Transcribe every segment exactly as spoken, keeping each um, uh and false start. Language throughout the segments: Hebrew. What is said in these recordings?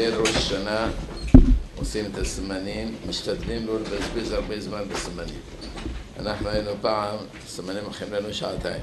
בליל ראש השנה עושים את הסימנים, משתדלים לא לבזבז הרבה זמן בסימנים. אנחנו היינו פעם, סימנים הולכים לנו שעתיים.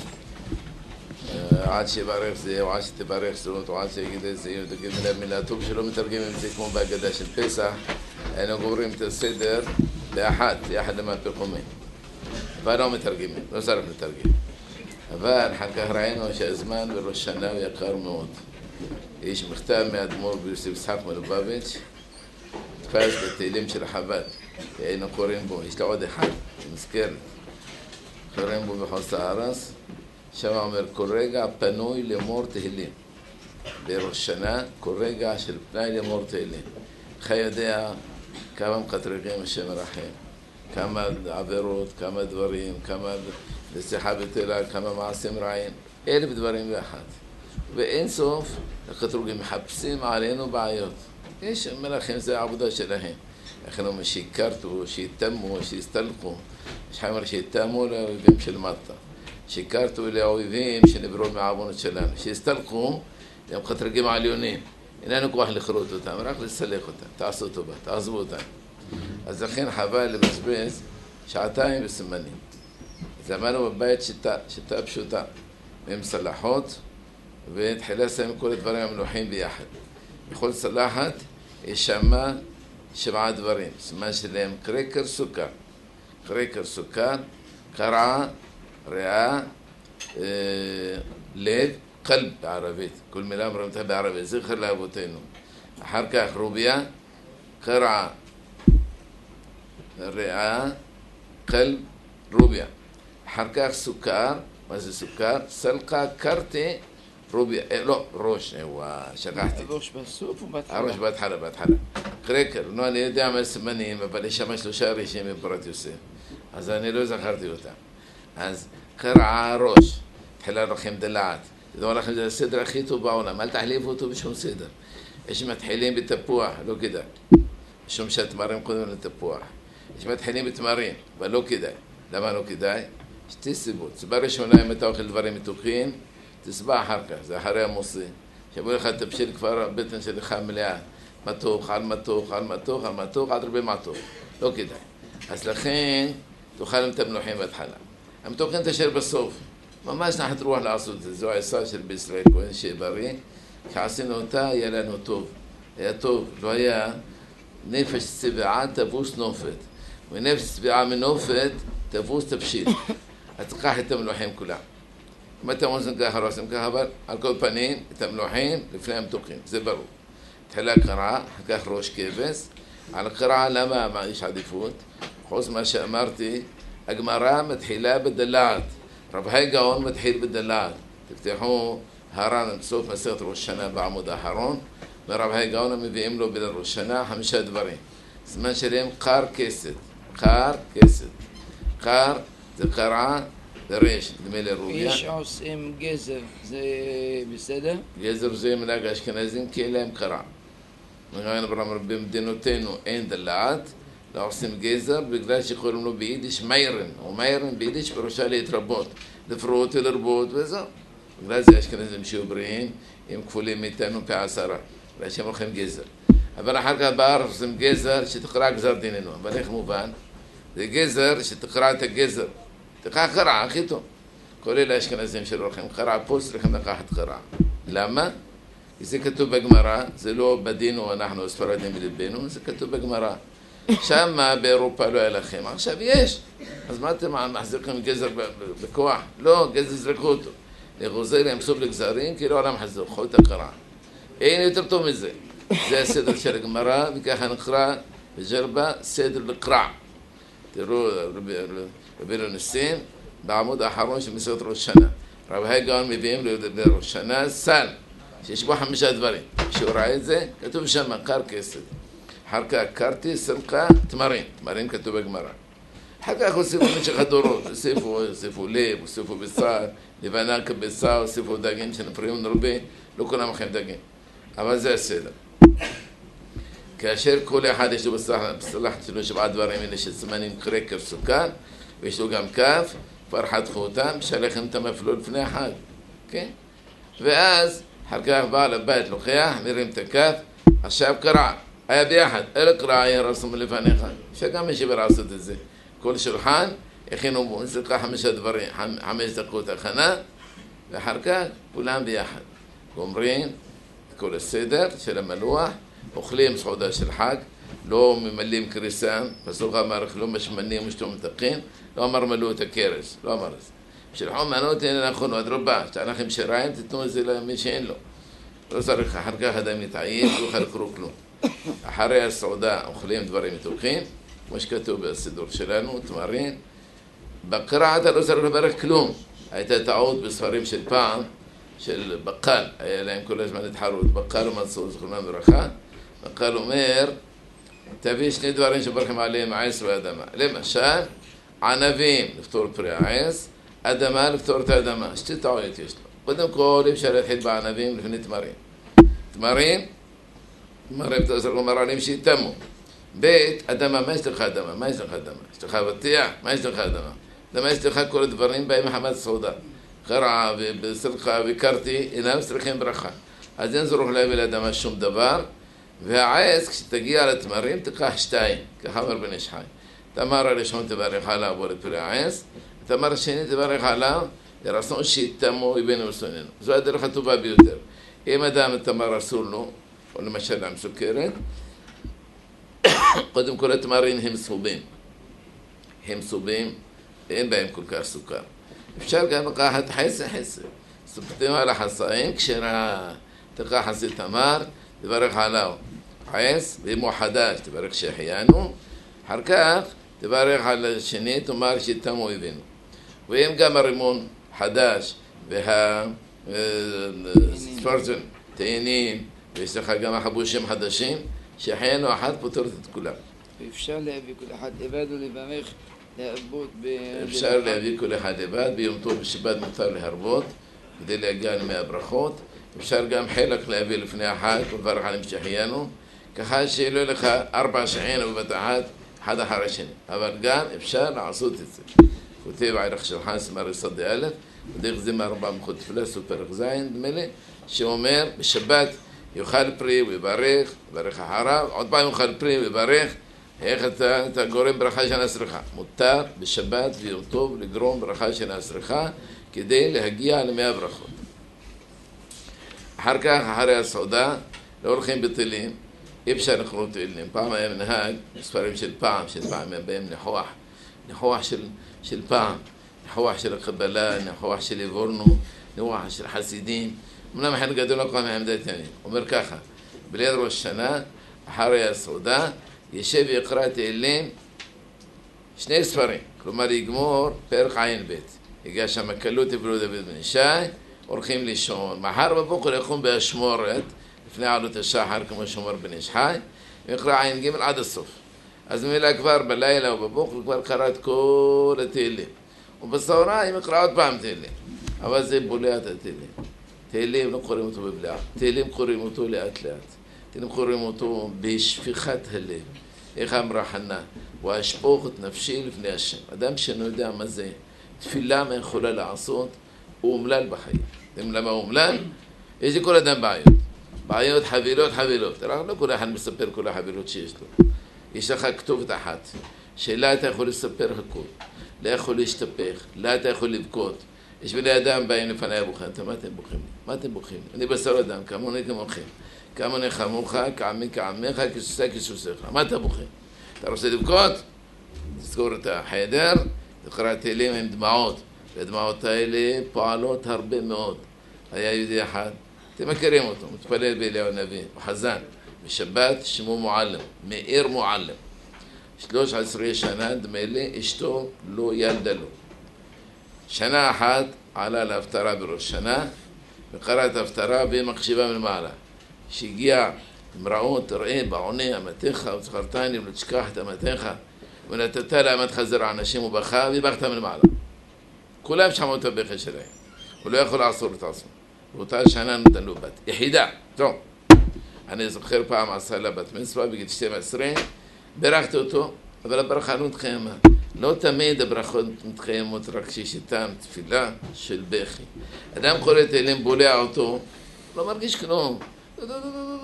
עד שיברך זה, או עד שתברך זאת, או עד שיגיד את זה, או תגיד מילה מילה טוב, שלא מתרגמים את זה כמו בהגדה של פסח. היינו גומרים את הסדר באחת, יחד עם הפרחומים. אבל לא מתרגמים, לא צריך לתרגם. אבל אחר כך ראינו שהזמן בראש שנה הוא יקר מאוד. יש מכתב מאדמו"ר ביוסף יצחק מלובביץ', תפס בתהילים של החב"ד, היינו קוראים בו, יש לו עוד אחד, מזכרת. קוראים בו בחוץ הארץ, שם אומר, כל רגע פנוי לאמור תהילים. בראש שנה, כל רגע של פנאי לאמור תהילים. אתה יודע כמה מקטרגים השם מרחם, כמה עבירות, כמה דברים, כמה לשיחה בטלה, כמה מעשים רעים, אלף דברים באחד. ואין סוף, הקטרוגים מחפשים עלינו בעיות. יש מלאכים, זה העבודה שלהם. אנחנו שיקרתו, שיתמו, שיסתלקו. יש חיימר שיתמו לאויבים של מטה. שיקרתו לאויבים שנברו מהעוונות שלנו. שיסתלקו, הם קטרגים עליונים. איננו כוח לכרות אותם, רק לסלק אותם. תעשו טובה, תעזבו אותם. אז לכן חבל לבזבז שעתיים בסימנים. זמנו בבית שיטה, שיטה פשוטה. עם צלחות, ותחילה שמים כל הדברים המלוכים ביחד. בכל צלחת יש שמה שבעה דברים. סימן שלהם קרקר סוכר. קרקר סוכר, קרעה, ריאה, אה, לב, קלב בערבית. כל מילה אומרים אותה בערבית, זכר לאבותינו. אחר כך רוביה, קרעה, ריאה, קלב, רוביה. אחר כך סוכר, מה זה סוכר? סלקה, קרטה, רוביה, אה, לא, ראש, וואה, שכחתי. הראש בסוף ובהתחלה? הראש בהתחלה, בהתחלה. קרקר, נו, אני יודע מה סימנים, אבל יש שם שלושה ראשים בפרט יוסף. אז אני לא זכרתי אותם. אז קרעה ראש, תחילה לכם דלעת. תדעו לכם, זה הסדר הכי טוב בעולם, אל תחליפו אותו בשום סדר. יש מתחילים בתפוח, לא כדאי. משום שהתמרים קודם לתפוח. יש מתחילים בתמרים, אבל לא כדאי. למה לא כדאי? שתי סיבות. סיבה ראשונה, אם אתה אוכל דברים מתוקים, תסבע אחר כך, זה אחרי המוסי. שבוא לך תבשיל כבר הבטן שלך מלאה. מתוך, על מתוך, על מתוך, על מתוך, עד הרבה מתוך. לא כדאי. אז לכן, תאכל את המלוכים בהתחלה. המתוכים תשאר בסוף. ממש נחת רוח לעשות את זה. זו העשה של בישראל, כהן שבריא. כשעשינו אותה, היה לנו טוב. היה טוב. לא היה נפש צבעה תבוס נופת. ונפש צבעה מנופת תבוס תבשיל. אז תקח את המלוכים כולם. אם אתה מוזן ככה, לא עושים ככה, אבל על כל פנים, את המלוכים לפני המתוכים. זה ברור. תחילה קרעה, אחר כך ראש כבש. על הקרעה, למה מה יש עדיפות? חוץ מה שאמרתי, הגמרא מתחילה בדלעת. רבי גאון מתחיל בדלעת. תפתחו הר"ן בסוף מסכת ראש שנה בעמוד האחרון, ורבי גאון מביאים לו בראש שנה חמישה דברים. סימן שלהם קר כסת. קר כסת. קר זה קרעה וריש, דמי לרוביה. יש עושים גזר, זה בסדר? גזר זה מנהג האשכנזים כי אין להם קרעה. במדינותינו אין דלעת, לא עושים גזר בגלל שקוראים לו ביידיש מיירן, או מיירן ביידיש פירושה להתרבות, לפרוט ולרבות וזהו. בגלל זה האשכנזים שיהיו בריאים, הם כפולים מאיתנו פי עשרה, בגלל שהם הולכים גזר. אבל אחר כך בארץ עושים גזר שתקרא גזר דיננו, אבל איך מובן? זה גזר שתקרא את הגזר. תקרא קרעה, הכי טוב. כל אלה האשכנזים שלא הולכים קרעה פה, צריכים לקחת קרעה. למה? כי זה כתוב בגמרא, זה לא בדינו, אנחנו ספרדים בלבנו, זה כתוב בגמרא. שם באירופה לא היה לכם, עכשיו יש. אז מה אתם מחזיקים גזר בכוח? לא, גזר זרקו אותו. לגוזר הם סוף לגזרים, כי לא עולם חזור, חוי את הקרעה. אין יותר טוב מזה. זה הסדר של הגמרא, וככה נקרא בג'רבה סדר לקרע. תראו, רבינו ניסים, בעמוד האחרון של מסכת ראש שנה. רבי גאון מביאים לו בראש שנה סל, שיש בו חמישה דברים. כשהוא ראה את זה, כתוב שם קר כסת. אחר כך קרתי, סלקה, תמרים. תמרים כתוב בגמרא. אחר כך הוסיפו במשך הדורות, הוסיפו לב, הוסיפו בשר, לבנה כבשר, הוסיפו דגים שנפריעים נרבה, לא כולם אוכלים דגים. אבל זה הסדר. כאשר כל אחד יש לו בסלחת שלו שבעה דברים האלה שסימנים קרקר סוכר, ויש לו גם כף, כבר חתכו אותם, שלחם אותם אפילו לפני החג, כן? ואז אחר כך בעל הבית לוקח, מרים את הכף, עכשיו קרע, היה ביחד, אלה קרע היה רשום לפניך, שגם מי שבר לעשות את זה. כל שולחן, הכינו סליחה חמישה דברים, חמש דקות הכנה, ואחר כך כולם ביחד. גומרים את כל הסדר של המלוח, אוכלים סעודה של חג, לא ממלאים קריסן, פסוק אמר לא משמנים ושתו מתקין, לא אמר מלאו את הקרס, לא אמר את זה. שלחו מענות הנה נכון, עד רבה, שאנחנו שיריים תתנו את זה למי שאין לו. לא צריך, אחר כך אדם יתעייף, לא יכול לקרוא כלום. אחרי הסעודה אוכלים דברים מתוקים, כמו שכתוב בסידור שלנו, תמרים. בקרע אתה לא צריך לברך כלום. הייתה טעות בספרים של פעם, של בקל, היה להם כל הזמן התחרות, בקל ומנסור, זכרונם ברכה. בקל אומר, תביא שני דברים שברכים עליהם העץ והאדמה. למשל, ענבים לפתור פרי העץ, אדמה לפתור את האדמה. שתי טעויות יש לו. קודם כל, אפשר להתחיל בענבים לפני תמרים. תמרים, תמרים תעזר לומר עליהם שיתמו. בית, אדמה, מה יש לך אדמה? מה יש לך אדמה? יש לך בטיח? מה יש לך אדמה? אדמה יש לך כל הדברים בהם מחמת סעודה. קרעה ובסלחה וקרתי, אינם צריכים ברכה. אז אין זרוך להביא לאדמה שום דבר. והעץ, כשתגיע לתמרים, תקח שתיים, כחבר בן איש חי. תמר הראשון תברך עליו בו לפרי העץ, תמר השני תברך עליו, לרצון שיתמו יבינו וסוננו. זו הדרך הטובה ביותר. אם אדם תמר אסור לו, או למשל עם סוכרת, קודם כל התמרים הם סובים. הם סובים, אין בהם כל כך סוכר. אפשר גם לקחת חסה חסה. סופתים על החסאים, כשתקח חסי תמר, תברך עליו עץ, ואם הוא חדש, תברך שהחיינו. אחר כך, תברך על השני, תאמר שיתמו יבינו. ואם גם הרימון חדש, והספרטון, תאנים, ויש לך גם החבושים חדשים, שהחיינו אחת פותרת את כולם. ואפשר להביא כל אחד לבד ולברך להרבות ב... אפשר להביא כל אחד לבד, ביום טוב בשבת מותר להרבות, כדי להגיע למאה הברכות. אפשר גם חלק להביא לפני החג, ולברך עליהם שהחיינו, ככה שלא לך ארבע שהחיינו בבת אחת, אחד אחר השני. אבל גם אפשר לעשות את זה. כותב ערך של חנס מריסות דה אלף, ודרך זה מארבע מחות תפילה, סופר זין, דמה לי, שאומר, בשבת יאכל פרי ויברך, יברך אחריו, עוד פעם יאכל פרי ויברך, איך אתה, אתה גורם ברכה של הסריחה. מותר בשבת ויום טוב לגרום ברכה של הסריחה, כדי להגיע למאה ברכות. אחר כך, אחרי הסעודה, לא הולכים בתהילים, אי אפשר לקרוא תהילים. פעם היה מנהג, ספרים של פעם, של פעם, הם בהם ניחוח, ניחוח של, של פעם, ניחוח של הקבלה, ניחוח של עיוורנו, ניחוח של חסידים. אמנם חלק גדול לא קוראים מעמדת ימים. אומר ככה, בליד ראש שנה, אחרי הסעודה, ישב ויקרא תהילים, שני ספרים, כלומר יגמור פרק עין בית. הגיע שם קלות יבלו דוד בן ישי, הולכים לישון, מחר בבוקר יקום באשמורת, לפני עלות השחר, כמו שאומר בן איש חי, ויקרא עין ג' עד הסוף. אז מילה כבר בלילה ובבוקר כבר קרא את כל התהילים. ובצהריים יקרא עוד פעם תהילים. אבל זה בולע את התהילים. תהילים לא קוראים אותו בבלעה. תהילים קוראים אותו לאט לאט. תהילים קוראים אותו בשפיכת הלב. איך אמרה חנה? ואשפוך את נפשי לפני השם. אדם שאינו יודע מה זה תפילה מה יכולה לעשות, הוא אומלל בחיים. אתם למה הוא אומלל? יש לכל אדם בעיות. בעיות, חבילות, חבילות. לא כל אחד מספר כל החבילות שיש לו. יש לך כתובת אחת, שלה אתה יכול לספר הכל, לא יכול להשתפך, לא אתה יכול לבכות. יש בני אדם באים לפני הבוכים, מה אתם בוכים? מה אתם בוכים? אני בשר אדם, כמוני כמוכם. כמוני חמוך, כעמי כעמך, כסוסה כסוסיך. מה אתה בוכים? אתה רוצה לבכות? תזכור את החדר, תקרא תהילים עם דמעות. והדמעות האלה פועלות הרבה מאוד. היה יהודי אחד, אתם מכירים אותו, מתפלל באליהו הנביא, הוא חזן. בשבת שמו מועלם, מאיר מועלם. שלוש עשרה שנה דמה לי, אשתו לא ילדה לו. שנה אחת עלה להפטרה בראש שנה, וקרא את ההפטרה והיא מקשיבה מלמעלה. שהגיע, אמראו, תראה בעוני אמתיך, וזכרתני ולא תשכח את אמתיך, ונתת לאמת חזר האנשים ובכה, והבכת מלמעלה. כולם שמעו את הבכי שלהם. הוא לא יכול לעצור את עצמו. באותה שנה נתן לו בת. יחידה, טוב. אני זוכר פעם עשה לה בת מצווה בגיל שתים עשרה, ברכתי אותו, אבל הברכה לא מתקיימה. לא תמיד הברכות מתקיימות רק שיש איתם תפילה של בכי. אדם קורא תהילים בולע אותו, לא מרגיש כלום.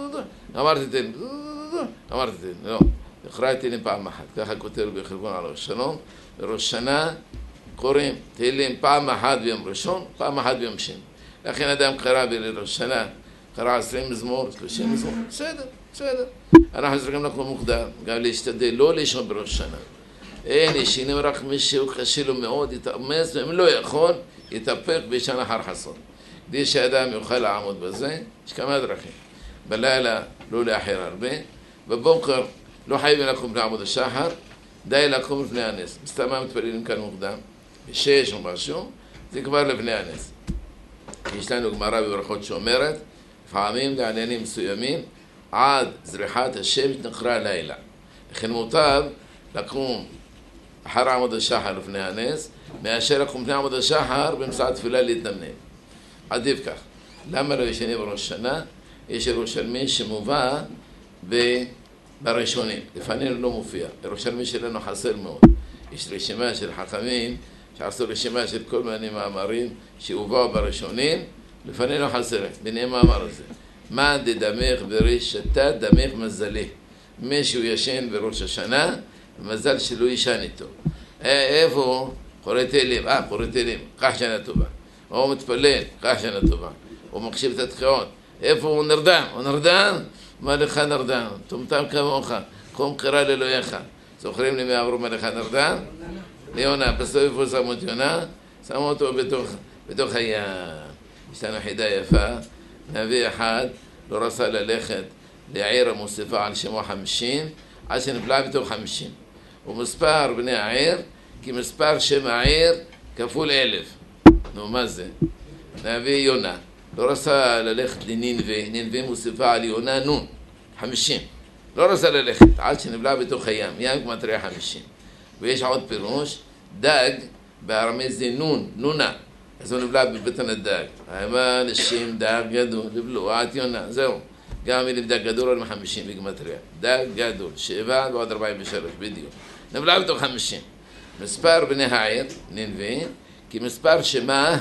אמרתי תהילים, אמרתי תהילים, לא, נקרא תהילים פעם אחת, ככה כותב בחלבון על ראש שלום, בראש שנה קוראים תהילים פעם אחת ביום ראשון, פעם אחת ביום שני. לכן אדם קרא בראש שנה, קרא עשרים מזמור, שלושים מזמור, בסדר, בסדר. אנחנו צריכים לקום מוקדם, גם להשתדל, לא לישון בראש שנה. אין, ישנים רק מי שהוא קשה לו מאוד, יתאמץ, ואם לא יכול, יתאפק וישן אחר חסון. כדי שאדם יוכל לעמוד בזה, יש כמה דרכים. בלילה לא לאחר הרבה, בבוקר לא חייבים לקום לעמוד השחר, די לקום לפני הנס. מסתמה מתפללים כאן מוקדם, בשש או משהו, זה כבר לפני הנס. יש לנו גמרא בברכות שאומרת, לפעמים לעניינים מסוימים, עד זריחת השמש נקרא לילה. לכן מוטב לקום אחר עמוד השחר לפני הנס, מאשר לקום לפני עמוד השחר באמצע תפילה להתנמנם. עדיף כך. למה לא ישנה בראש שנה? יש ירושלמי שמובא בראשונים. לפנינו לא מופיע. ירושלמי שלנו חסר מאוד. יש רשימה של חכמים שעשו רשימה של כל מיני מאמרים שהובאו בראשונים, לפנינו חסר. ביניהם מאמר הזה. מה דדמך בראשתה דמך מזלי. מישהו ישן בראש השנה, מזל שלא ישן איתו. איפה? קורא תהילים. אה, קורא תהילים. קח שנה טובה. הוא מתפלל, קח שנה טובה. הוא מקשיב את התקיעות. איפה הוא נרדם? הוא נרדם? מה לך נרדם? טומטם כמוך. קום קרא לאלוהיך. זוכרים לי מי אמרו מה לך נרדם? ליונה. בסוף איפה שמו את יונה? שמו אותו בתוך, בתוך הים. יש לנו חידה יפה. נביא אחד לא רצה ללכת לעיר המוסיפה על שמו חמישים, עד שנפלא בתוך חמישים. ומספר בני העיר, כי מספר שם העיר כפול אלף. נו, מה זה? נביא יונה. לא רצה ללכת לנינווה, נינווה מוסיפה על יונה נון, חמישים. לא רצה ללכת, עד שנפלא בתוך הים, ים כמטריה חמישים. ויש עוד פירוש, דג בארמי זה נון, נונה. אז הוא נבלע בבטן הדג. האמה נשים דג גדול, נבלעו, עד יונה, זהו. גם מילים דג גדול על חמישים בגמטריה. דג גדול, שבע ועוד ארבעים ושלוש, בדיוק. נבלע בתוך חמישים. מספר בני העיר, נינווה, כי מספר שמה,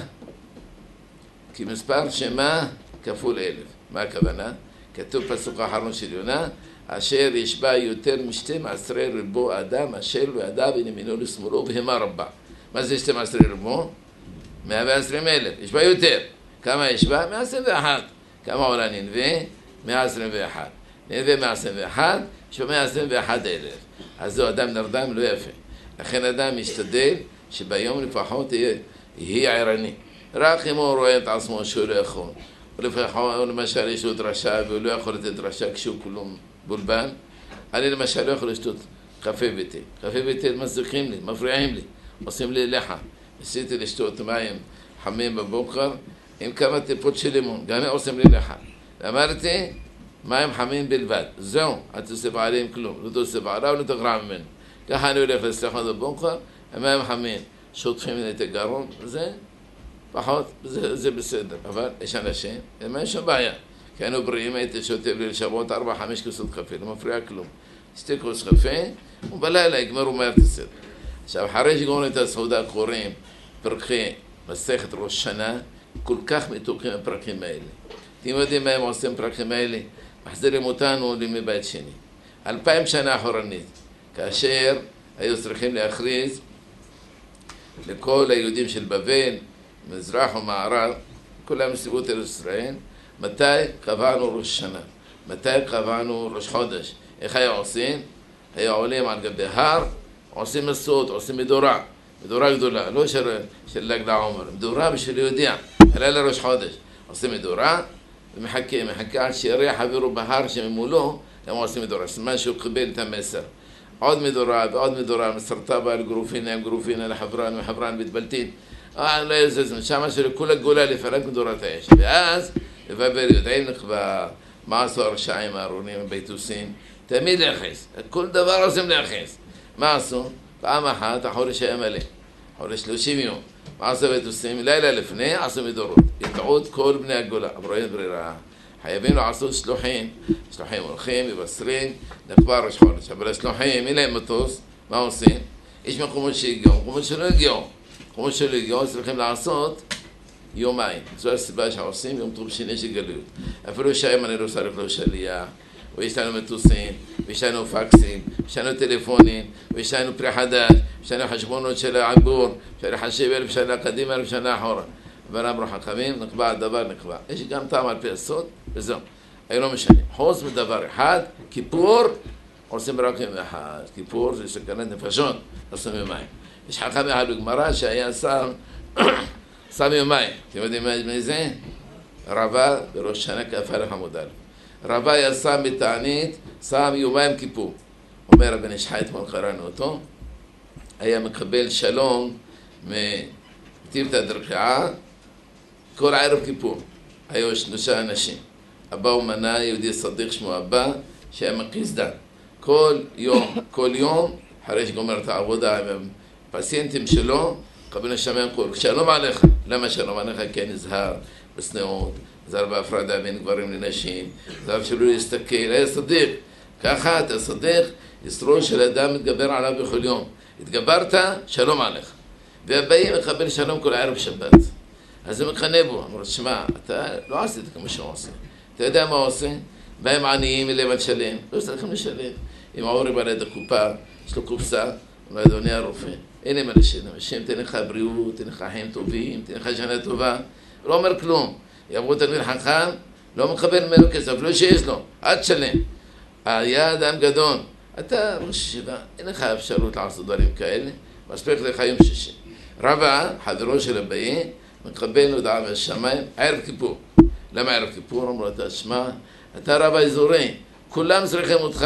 כי מספר שמה כפול אלף. מה הכוונה? כתוב פסוק האחרון של יונה, אשר ישבע יותר משתים עשרה רבו אדם, אשר וידע בין ימינו לשמאלו בהמה רבה. מה זה שתים עשרה רבו? מאה ועשרים אלף. ישבע יותר. כמה ישבע? מאה עשרים ואחת. כמה עולה נינווה? מאה עשרים ואחת. נינווה מאה עשרים ואחת, ישבע מאה עשרים ואחת אלף. אז זו אדם נרדם לא יפה. לכן אדם משתדל שביום לפחות יהיה, יהיה עירני. רק אם הוא רואה את עצמו שהוא לא יכול. ולפחות למשל יש לו דרשה והוא לא יכול לתת דרשה כשהוא כולו בולבן. אני למשל לא יכול לשתות קפה ביתי. קפה ביתי מזיקים לי, מפריעים לי, עושים לי לחם. ניסיתי לשתות מים חמים בבוקר עם כמה טיפות של לימון, גם הם עושים לי לחם. אמרתי, מים חמים בלבד. זהו, אל תוסיף עליהם כלום. לא תוסיף עליו ולא תגרע ממנו. ככה אני הולך לסליחות בבוקר, המים חמים, שוטפים את הגרון, זה פחות, זה, זה בסדר. אבל יש אנשים, אין שום בעיה. כי היינו בריאים, הייתי שוטף לי לשבועות ארבע, חמש כוסות קפה, לא מפריע כלום. שתי כוס קפה, ובלילה יגמרו מהר את הסדר. עכשיו, אחרי שגמרו את הסעודה קוראים פרקי מסכת ראש שנה, כל כך מתוקים הפרקים האלה. אתם יודעים מה הם עושים פרקים האלה? מחזירים אותנו לימי בית שני. אלפיים שנה אחורנית, כאשר היו צריכים להכריז לכל היהודים של בבל, מזרח ומערב, כולם מסביבות ארץ ישראל, מתי קבענו ראש שנה? מתי קבענו ראש חודש? איך היה עושים? היו עולים על גבי הר, עושים מסעות, עושים מדורה, מדורה גדולה, לא של, של ל"ג בעומר, מדורה בשביל יהודייה, הלילה ראש חודש. עושים מדורה ומחכה, מחכה עד שירח אווירו בהר שממולו, הם עושים מדורה, סימן שהוא קיבל את המסר. עוד מדורה ועוד מדורה, מסרטה בה על גרופין, עם גרופין, על חברן וחברן מתבלטין. אה, לא יזז, שמה שלכול הגולה לפרק מדורת האש. ואז, לבבל יודעים נכבה, מה עשו הרשעים הארונים, הביתוסים? תמיד להכניס, כל דבר עושים להכניס. מה עשו? פעם אחת החודש היה מלא, חודש שלושים יום. מה עשו ביתוסים? לילה לפני עשו מדורות. יטעו את כל בני הגולה, אבל אין ברירה. חייבים לעשות שלוחים, שלוחים הולכים, מבשרים, נקבע ראש חודש. אבל השלוחים, אין להם מטוס, מה עושים? יש מקומות שהגיעו, מקומות שלא הגיעו. מקומות שלא הגיעו, צריכים לעשות יומיים. זו הסיבה שעושים יום טוב שני של גלויות. אפילו שהיום אני לא צריך לו שליח, ויש לנו מטוסים, ויש לנו פקסים, יש לנו טלפונים, ויש לנו פרי חדש, יש לנו חשבונות של העבור, שנה חשב אלף שנה קדימה, אלף שנה אחורה. אבל אמרו חכמים, נקבע הדבר נקבע. יש גם טעם על פי הסוד, וזהו. היו לא משנה. חוץ מדבר אחד, כיפור, עושים רק יום אחד. כיפור זה סכנת נפשות, עושים יומיים. יש חכם אחד בגמרא שהיה שם, שם יומיים. אתם יודעים מה זה? רבה בראש שנה כ"א עמוד א'. רבה היה שם בתענית, שם יומיים כיפור. אומר הבן איש חי, אתמול קראנו אותו, היה מקבל שלום מטיבתא דרחיעה כל ערב כיפור. היו שלושה אנשים. אבא ומנה, יהודי סדיק שמו אבא, שהיה מקיס דם. כל יום, כל יום, אחרי שגומר את העבודה עם הפציינטים שלו, קבל לשמיים כל, שלום עליך. למה שלום עליך? כי נזהר בסנאות, נזהר בהפרדה בין גברים לנשים, נזהר שלא להסתכל, היה סדיק. ככה אתה סדיק, ישרו של אדם מתגבר עליו בכל יום. התגברת, שלום עליך. והבאים מקבל שלום כל ערב שבת. אז הוא מקנה בו, אמרו, שמע, אתה לא עשית כמו שהוא עושה. אתה יודע מה הוא עושה? באים עניים אליהם על שלם, לא צריכים לשלם. אם העורי בא ליד הקופה, יש לו קופסה, אומר, אדוני הרופא, אין לי מה לשלם, השם תן לך בריאות, תן לך חיים טובים, תן לך שנה טובה, לא אומר כלום. יעברו תלמיד חכם, לא מקבל ממנו כסף, לא שיש לו, עד שלם. היה אדם גדול, אתה ראש ישיבה, אין לך אפשרות לעשות דברים כאלה, מספיק לך יום שישי. רבא, חברו של הבאי, מקבל הודעה בשמיים, ערב כיפור. למה ערב כיפור? אמרו, אתה שמע, אתה רבא אזורי, כולם צריכים אותך.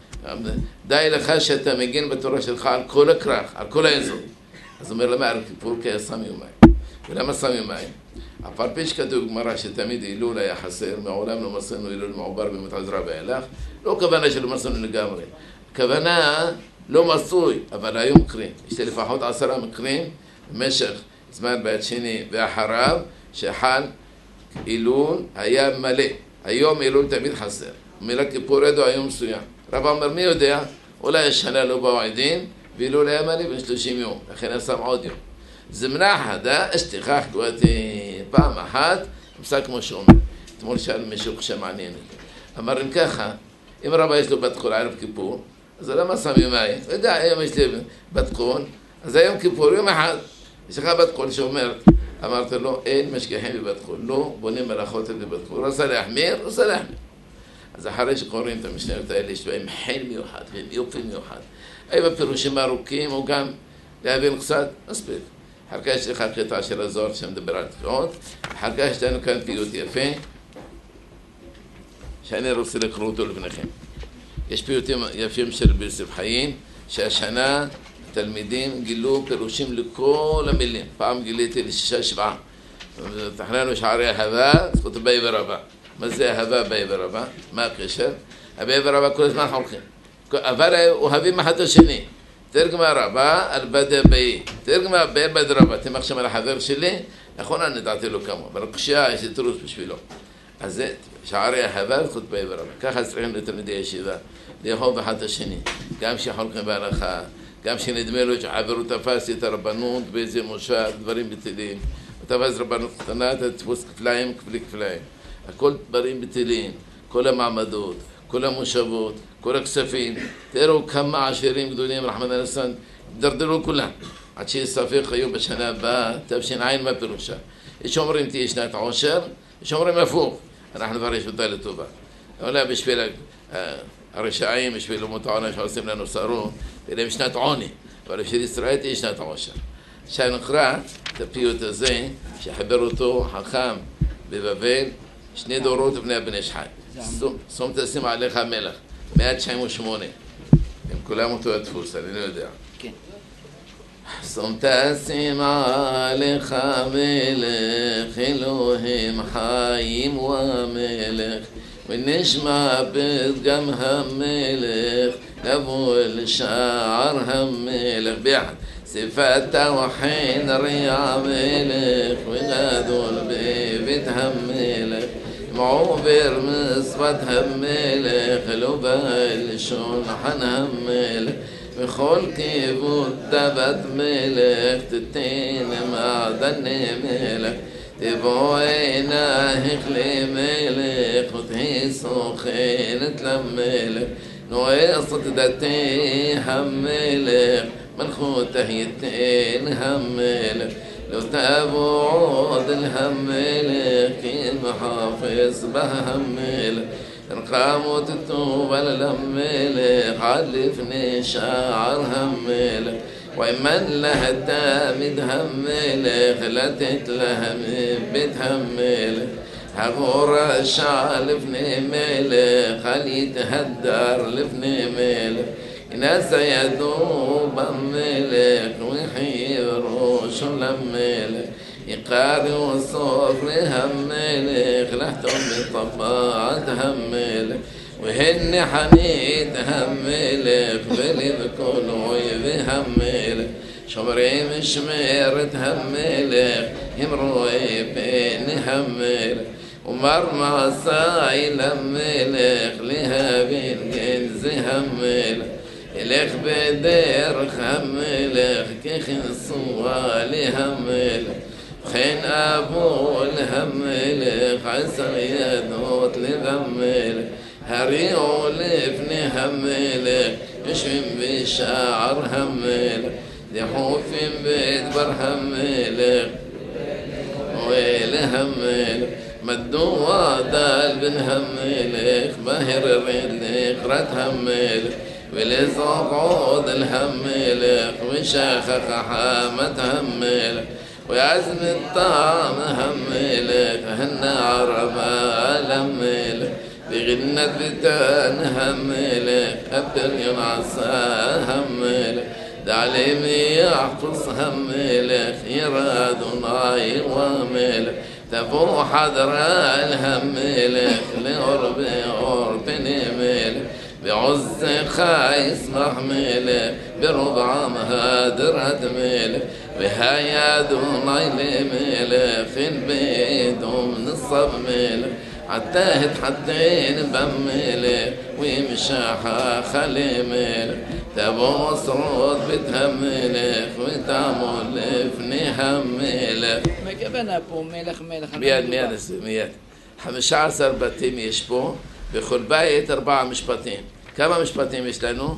די לך שאתה מגן בתורה שלך על כל הכרך, על כל האזור. אז הוא אומר, למה ערב כיפור? כי היה שם יומיים. ולמה שם יומיים? הפר פי שכתוב גמרא שתמיד הילול היה חסר, מעולם לא מסרנו הילול מעובר במתעז רבא אלך, לא כוונה שלא מסרנו לגמרי. כוונה לא מצוי, אבל היו מקרים. יש לי לפחות עשרה מקרים במשך זמן בית שני ואחריו, שחל הילול היה מלא. היום הילול תמיד חסר. מילה כיפור ידו היום מסוים. רבא אומר, מי יודע? אולי השנה לא באו עדים, והילול היה מלא בין שלושים יום. לכן עשם עוד יום. זמנה אחדה, אשתיכח גואתי פעם אחת, פסק כמו שאומר. אתמול שאל מישהו שמעניין. אמר, אם ככה, אם רבא יש לו בת קול ערב כיפור, אז למה שם יומיים? אתה יודע, היום יש לי בת קול, אז היום כיפור, יום אחד. יש לך בת קול שאומרת, אמרת לו, אין משגיחים בבת קול, לא בונים מלאכות בבת קול, רוצה להחמיר, רוצה להחמיר. אז אחרי שקוראים את המשניות האלה, יש בהם חן מיוחד, והם יופי מיוחד. היו בפירושים ארוכים, או גם להבין קצת, מספיק. אחר כך יש לך קטע של הזוהר שמדבר על תקיעות, אחר כך יש לנו כאן פיוט יפה, שאני רוצה לקרוא אותו לבניכם. יש פיוטים יפים של רבי יוסף חיים, שהשנה התלמידים גילו פירושים לכל המילים. פעם גיליתי לשישה שבעה. תכננו שערי אהבה, זכות באי ורבה. מה זה אהבה, באי ורבה? מה הקשר? הבאי ורבה כל הזמן חולכים. אבל אוהבים אחד השני. תרגמה רבה על בדי באי. תרגמה באי בד רבה. אתם עכשיו על החבר שלי, נכון אני דעתי לו כמה, אבל קשייה יש לי תירוץ בשבילו. אז זה שערי אהבה, זכות באי ורבה. ככה צריכים לתלמידי ישיבה. לאהוב אחד השני. גם שחולכים בהלכה. גם שנדמה לו שעברו תפסתי את הרבנות באיזה מושב, דברים בטלים. תפס רבנות קטנה, אתה תפוס כפליים, כפלי כפליים. הכל דברים בטלים, כל המעמדות, כל המושבות, כל הכספים. תראו כמה עשירים גדולים, רחמנא ליצלן, דרדרו כולם. עד שיספק היו בשנה הבאה, תש"ע מה פירושה. יש אומרים תהיה שנת עושר, יש אומרים הפוך. אנחנו כבר יש אותה לטובה. אולי בשביל הרשעים, בשביל אומות העולם שעושים לנו שרות, תהיה שנת עוני, אבל בשביל ישראל תהיה שנת עושר. עכשיו נקרא את הפיוט הזה, שחבר אותו חכם בבבל, שני דורות ובני הבן איש חי. שום תשים עליך המלך, מאה תשעים ושמונה. הם כולם אותו הדפוס, אני לא יודע. כן. שום תשים עליך המלך, אלוהים חיים והמלך, ונשמע פתגם המלך, נבוא אל שער המלך ביחד. صفات وحين ريع ملك وغادول ببيت هملك معوبر مصبت هملك لبال شون حن هملك بخول كيبوت دبت ملك تتين معدن ملك תבואי נהיך למלך ותהי סוכנת למלך נועסת דתי המלך מלכותה ייתן המלך לא תבוא עוד אל המלך כי מחפש בה המלך רחמות טוב על המלך עד לפני שער המלך وإمن لها تامد هملك لا تتلهم بيت هملك هغور الشعر لفني ملك خلي تهدر لفني ملك ناس يدوب ملك ويحيروش لملك يقاري وصفر هملك لحتم بطبعات هملك وهن حنيت هملك بلي بكل ويبي هملك شمري مشميرت هملك يمروي بين هملك ومرمى سايل هملك لها بين جنز هملك إليك بدير هملك كيخن صوالي هملك خين أبو الهملك عسر يدوت لغملك هريو لفني هملك يشم بشعر هملك يحوف بيدبر هملك ويل هملك مدوا دال بن هملك ماهر الريدلك رد هملك ولزقود الهملك وشاخخ حامت هملك ويعزم الطعام هملك هن عربا لملك بغنة بتان هملك أبدل ينعصى هملك دعليمي يحفظ هملك يراد ناي واملك تفو حضر الهملك لغرب غرب نملك بعز خايس محملك بربع مهادر هدملك بهايا دوناي لملك في البيت ومن الصب ملك حتى تحدين بملك ويمشاحا خلي ملك تبو صروت بتهملك وتعمل لفني هملك מה הכוונה פה מלך מלך? מיד מיד מיד חמישה עשר בתים יש פה בכל בית ארבעה משפטים כמה משפטים יש לנו?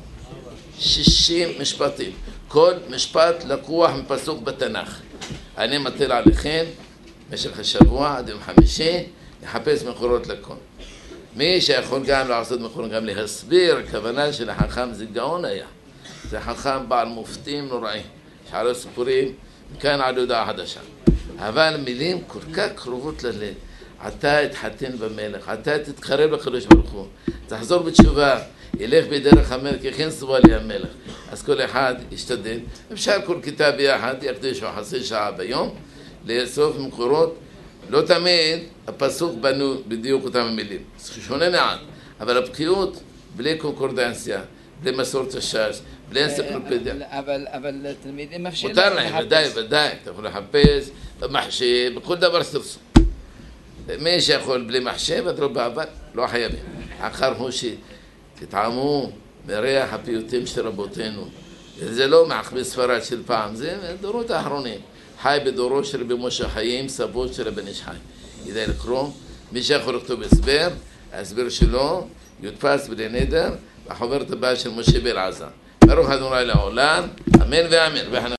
שישים משפטים כל משפט לקוח מפסוק בתנ"ך אני מטיל עליכם במשך השבוע עד יום חמישי לחפש מקורות לכל מי שיכול גם לעשות מקורות גם להסביר הכוונה של החכם זה גאון היה זה חכם בעל מופתים נוראים שעלו סיפורים מכאן עד הודעה חדשה אבל מילים כל כך קרובות ללב אתה תתחתן במלך אתה תתקרב לקדוש ברוך הוא תחזור בתשובה ילך בדרך המלך יכין סבוע לי המלך אז כל אחד ישתדל אפשר כל כיתה ביחד יקדיש חצי שעה ביום לאסוף מקורות לא תמיד הפסוק בנו בדיוק אותם המילים שונה מעט אבל הבקיאות בלי קונקורדנסיה בלי מסורת הש"ס בלי אנציקלופדיה אבל תלמידים מפשילים מותר להם ודאי ודאי אתה יכול לחפש במחשב בכל דבר שתרצו מי שיכול בלי מחשב אדרבה אבל לא חייבים אחר הוא שתטעמו מריח הפיוטים של רבותינו זה לא מעכבי ספרד של פעם זה דורות האחרונים חי בדורו של רבי משה חיים סבו של רבי איש חי כדאי לקרוא מי שיכול לכתוב הסבר ההסבר שלו יודפס בלי נדר והחוברת הבאה של משה באלעזר ברוך ה' לעולם אמן ואמן